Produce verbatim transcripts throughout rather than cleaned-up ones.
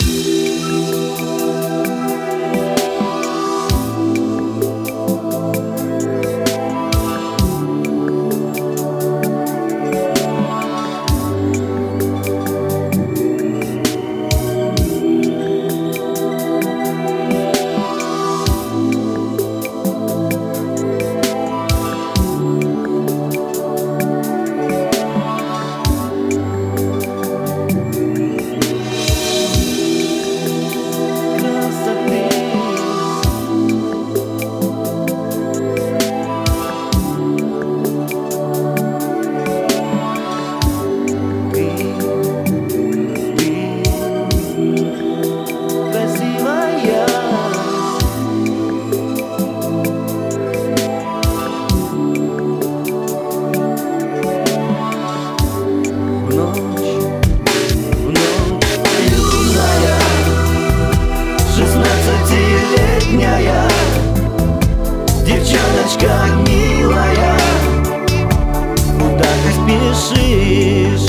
Шестнадцатилетняя девчоночка милая, куда ты спешишь?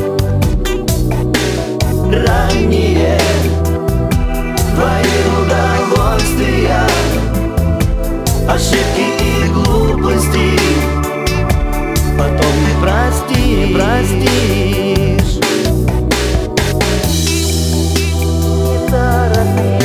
Ранние твои удовольствия, ошибки и глупости потом не простишь, не простишь. Не торопись.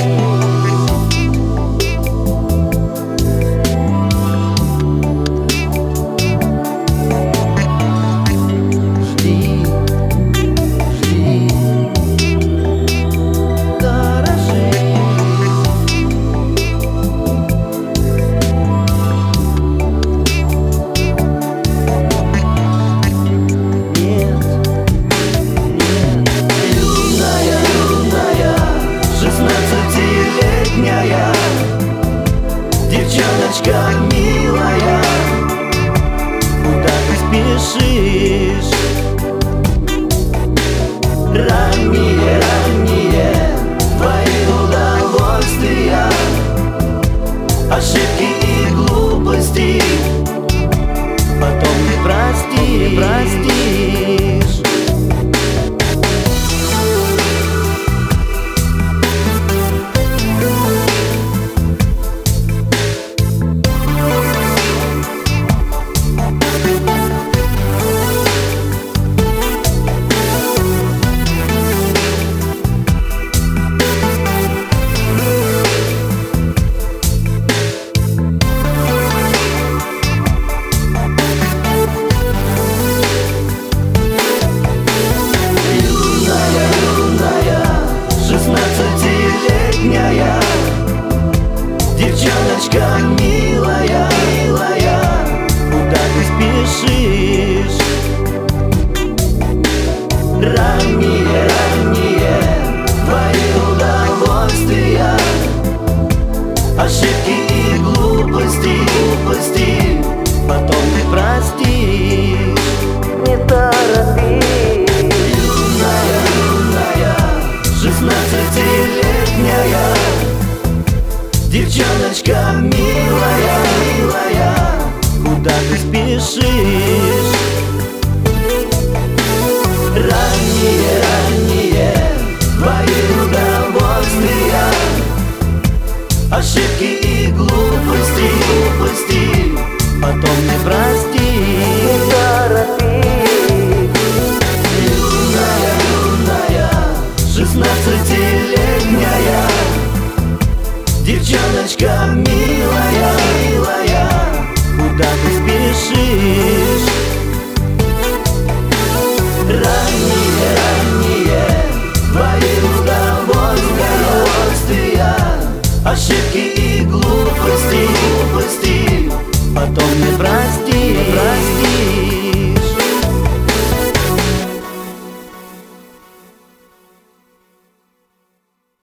Девчоночка милая, куда ты спешишь? Ранние, ранние твои удовольствия, ошибки и глупости потом не простишь, не простишь. Шестнадцатилетняя девчоночка милая, милая, куда ты спешишь? Ранние, ранние твои удовольствия, ошибки и глупости, глупости потом не простишь. Не торопись. Шестнадцатилетняя девчоночка милая, милая, куда ты спешишь? Ранние, ранние твои удовольствия, ошибки и глупости, глупости потом не простишь. Не торопись. Юная, юная шестнадцатилетняя девчоночка милая, милая, куда ты спешишь? Ранние, ранние твои удовольствия, ошибки и глупости, глупости потом не простишь.